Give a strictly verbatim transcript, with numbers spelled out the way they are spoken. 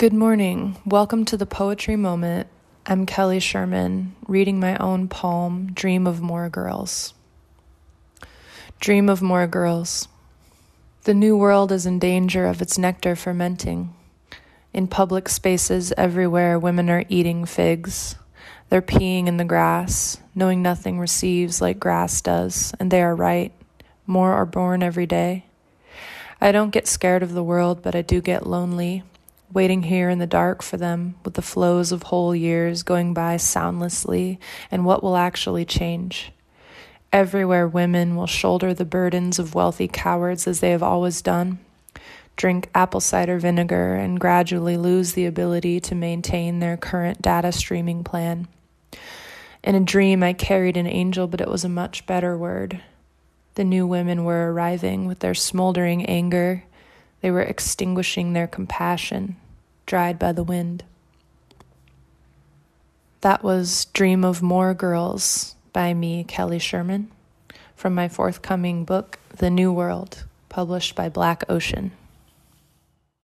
Good morning. Welcome to the Poetry Moment. I'm Kelly Sherman, reading my own poem, Dream of More Girls. Dream of more girls. The new world is in danger of its nectar fermenting. In public spaces everywhere, women are eating figs. They're peeing in the grass, knowing nothing receives like grass does, and they are right. More are born every day. I don't get scared of the world, but I do get lonely, waiting here in the dark for them, with the flows of whole years going by soundlessly, and what will actually change. Everywhere women will shoulder the burdens of wealthy cowards as they have always done, drink apple cider vinegar, and gradually lose the ability to maintain their current data streaming plan. In a dream, I carried an angel, but it was a much better word. The new women were arriving with their smoldering anger. They were extinguishing their compassion, dried by the wind. That was Dream of More Girls by me, Kelly Sherman, from my forthcoming book, The New World, published by Black Ocean.